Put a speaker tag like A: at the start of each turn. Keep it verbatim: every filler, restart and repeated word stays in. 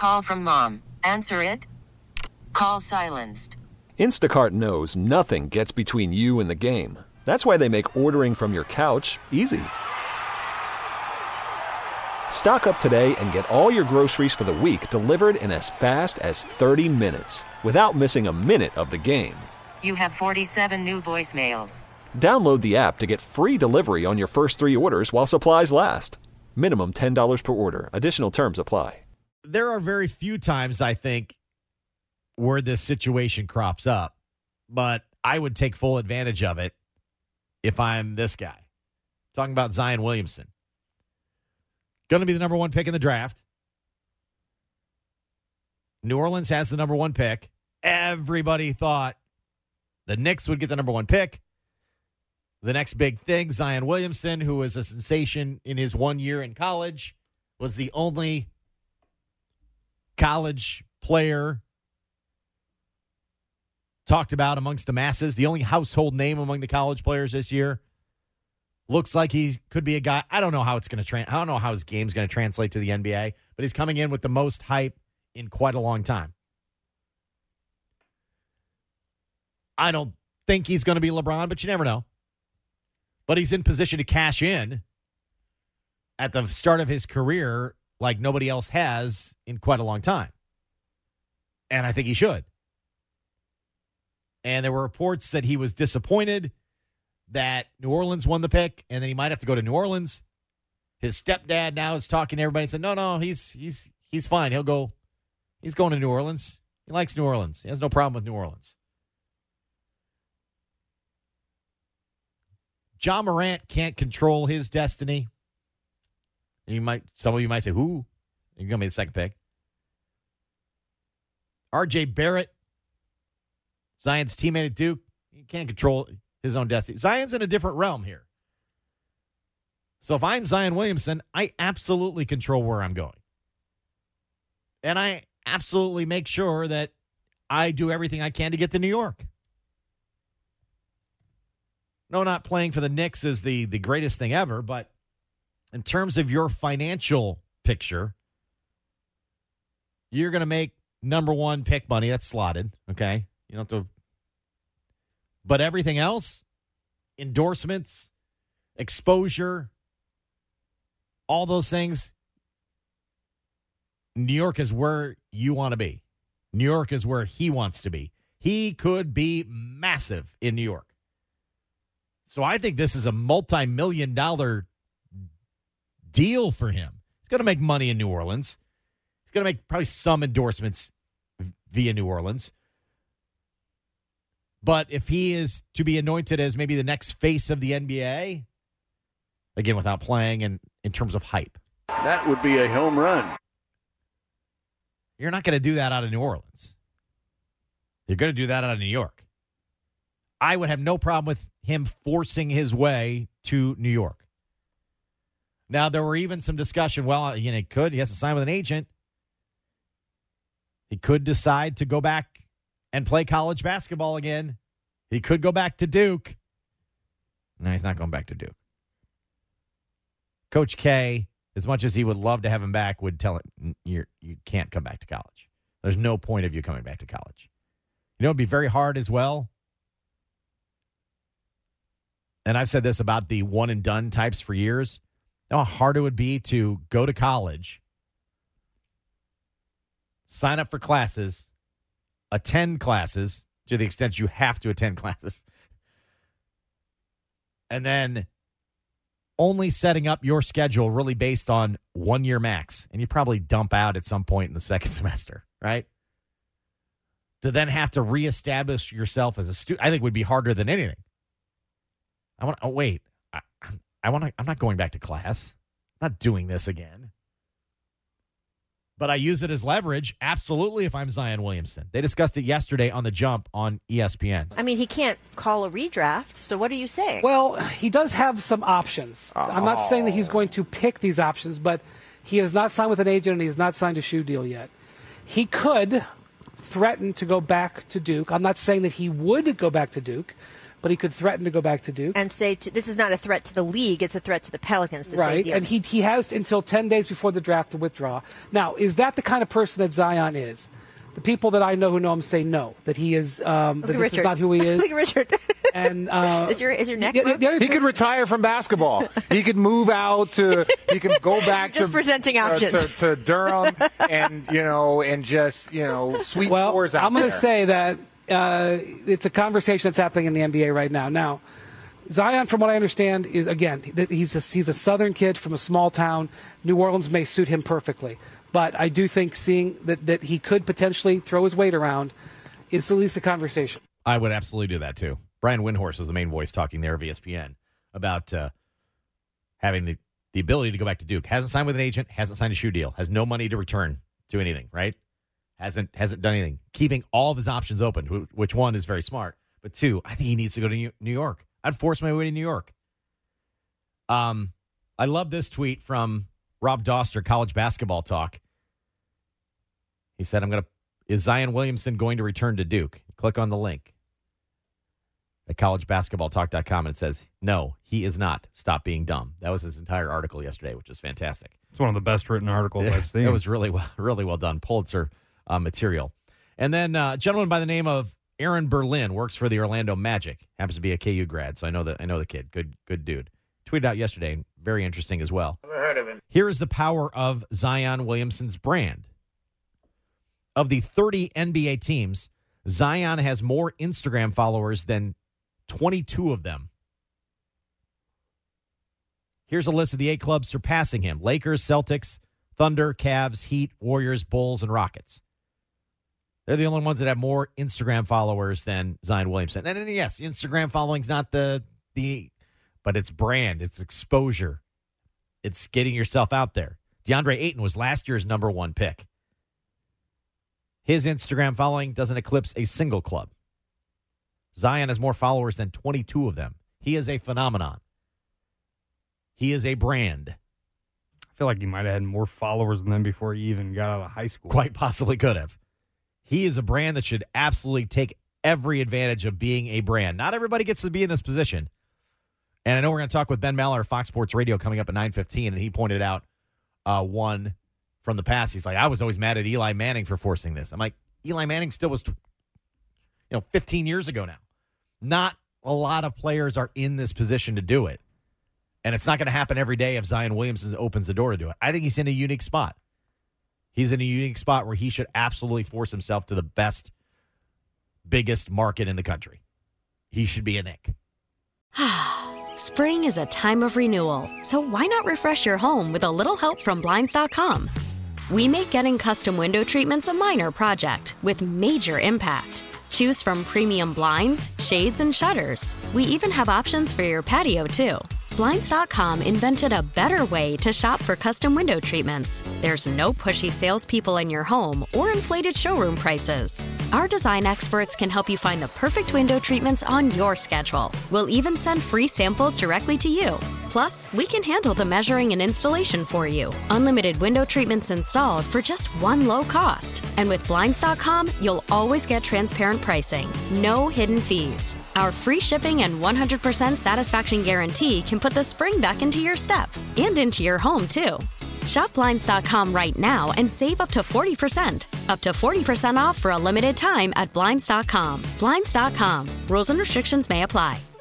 A: Call from mom. Answer it. Call silenced.
B: Instacart knows nothing gets between you and the game. That's why they make ordering from your couch easy. Stock up today and get all your groceries for the week delivered in as fast as thirty minutes without missing a minute of the game.
A: You have forty-seven new voicemails.
B: Download the app to get free delivery on your first three orders while supplies last. Minimum ten dollars per order. Additional terms apply.
C: There are very few times, I think, where this situation crops up, but I would take full advantage of it if I'm this guy. Talking about Zion Williamson. Going to be the number one pick in the draft. New Orleans has the number one pick. Everybody thought the Knicks would get the number one pick. The next big thing, Zion Williamson, who was a sensation in his one year in college, was the only college player talked about amongst the masses, the only household name among the college players this year. Looks like he could be a guy. I don't know how it's going to tra- I don't know how his game's going to translate to the N B A, but he's coming in with the most hype in quite a long time. I don't think he's going to be LeBron, but you never know. But he's in position to cash in at the start of his career like nobody else has in quite a long time. And I think he should. And there were reports that he was disappointed that New Orleans won the pick, and then he might have to go to New Orleans. His stepdad now is talking to everybody and said, no, no, he's he's he's fine. He'll go. He's going to New Orleans. He likes New Orleans. He has no problem with New Orleans. Ja Morant can't control his destiny. And you might, some of you might say, who? You're going to be the second pick. R J Barrett, Zion's teammate at Duke, he can't control his own destiny. Zion's in a different realm here. So if I'm Zion Williamson, I absolutely control where I'm going. And I absolutely make sure that I do everything I can to get to New York. No, not playing for the Knicks is the, the greatest thing ever, but in terms of your financial picture, you're going to make number one pick money. That's slotted, okay? You don't have to. But everything else, endorsements, exposure, all those things, New York is where you want to be. New York is where he wants to be. He could be massive in New York. So I think this is a multi-million dollar deal for him. He's going to make money in New Orleans. He's going to make probably some endorsements via New Orleans. But if he is to be anointed as maybe the next face of the N B A, again, without playing and in terms of hype.
D: That would be a home run.
C: You're not going to do that out of New Orleans. You're going to do that out of New York. I would have no problem with him forcing his way to New York. Now, there were even some discussion, well, you know, he could. He has to sign with an agent. He could decide to go back and play college basketball again. He could go back to Duke. No, he's not going back to Duke. Coach K, as much as he would love to have him back, would tell him, you you can't come back to college. There's no point of you coming back to college. You know, it'd be very hard as well. And I've said this about the one-and-done types for years. You know how hard it would be to go to college, sign up for classes, attend classes to the extent you have to attend classes, and then only setting up your schedule really based on one year max. And you probably dump out at some point in the second semester, right? To then have to reestablish yourself as a student, I think would be harder than anything. I want. Oh wait, I, I want to. I'm not going back to class. I'm not doing this again. But I use it as leverage, absolutely, if I'm Zion Williamson. They discussed it yesterday on The Jump on E S P N.
E: I mean, he can't call a redraft, so what are you saying?
F: Well, he does have some options. Oh. I'm not saying that he's going to pick these options, but he has not signed with an agent and he has not signed a shoe deal yet. He could threaten to go back to Duke. I'm not saying that he would go back to Duke, but he could threaten to go back to Duke.
E: And say to, this is not a threat to the league, it's a threat to the Pelicans to
F: right,
E: say deal.
F: And he he has until ten days before the draft to withdraw. Now, is that the kind of person that Zion is? The people that I know who know him say no, that he is, um, that this
E: Richard.
F: is not who he is.
E: Look at Richard.
F: And uh,
E: is your is your neck?
F: the- the- the other
G: He
F: thing-
G: could retire from basketball. He could move out to. He could go back
E: Just
G: to
E: presenting
G: uh,
E: options.
G: to, to Durham, and you know, and just you know, sweep
F: Well,
G: floors out
F: I'm going to
G: there.
F: say that uh, it's a conversation that's happening in the N B A right now. Now, Zion, from what I understand, is again th- he's a, he's a Southern kid from a small town. New Orleans may suit him perfectly, but I do think seeing that that he could potentially throw his weight around is at least a conversation.
C: I would absolutely do that too. Brian Windhorst is the main voice talking there of E S P N about uh, having the, the ability to go back to Duke. Hasn't signed with an agent, hasn't signed a shoe deal, has no money to return to anything, right? Hasn't hasn't done anything. Keeping all of his options open, wh- which one is very smart. But two, I think he needs to go to New New York. I'd force my way to New York. Um, I love this tweet from Rob Doster, College Basketball Talk. He said, I'm going to, is Zion Williamson going to return to Duke? Click on the link at college basketball talk dot com, and it says, no, he is not. Stop being dumb. That was his entire article yesterday, which is fantastic.
H: It's one of the best written articles I've seen.
C: It was really well, really well done. Pulitzer uh, material. And then uh, a gentleman by the name of Aaron Berlin works for the Orlando Magic. Happens to be a K U grad, so I know that I know the kid. Good, good dude. Tweeted out yesterday, very interesting as well.
D: Never heard of him.
C: Here is the power of Zion Williamson's brand. Of the thirty N B A teams, Zion has more Instagram followers than twenty-two of them. Here's a list of the eight clubs surpassing him: Lakers, Celtics, Thunder, Cavs, Heat, Warriors, Bulls, and Rockets. They're the only ones that have more Instagram followers than Zion Williamson. And, and yes, Instagram following's not the the, but it's brand, it's exposure, it's getting yourself out there. DeAndre Ayton was last year's number one pick. His Instagram following doesn't eclipse a single club. Zion has more followers than twenty-two of them. He is a phenomenon. He is a brand.
H: I feel like he might have had more followers than them before he even got out of high school.
C: Quite possibly could have. He is a brand that should absolutely take every advantage of being a brand. Not everybody gets to be in this position. And I know we're going to talk with Ben Maller of Fox Sports Radio coming up at nine fifteen, and he pointed out uh, one from the past. He's like, I was always mad at Eli Manning for forcing this. I'm like, Eli Manning still was, you know, fifteen years ago now. Not a lot of players are in this position to do it. And it's not going to happen every day if Zion Williamson opens the door to do it. I think he's in a unique spot. He's in a unique spot where he should absolutely force himself to the best, biggest market in the country. He should be a Knick.
I: Spring is a time of renewal, so why not refresh your home with a little help from Blinds dot com? We make getting custom window treatments a minor project with major impact. Choose from premium blinds, shades, and shutters. We even have options for your patio, too. Blinds dot com invented a better way to shop for custom window treatments. There's no pushy salespeople in your home or inflated showroom prices. Our design experts can help you find the perfect window treatments on your schedule. We'll even send free samples directly to you. Plus, we can handle the measuring and installation for you. Unlimited window treatments installed for just one low cost. And with Blinds dot com, you'll always get transparent pricing. No hidden fees. Our free shipping and one hundred percent satisfaction guarantee can put the spring back into your step and into your home, too. Shop Blinds dot com right now and save up to forty percent. Up to forty percent off for a limited time at Blinds dot com. Blinds dot com. Rules and restrictions may apply.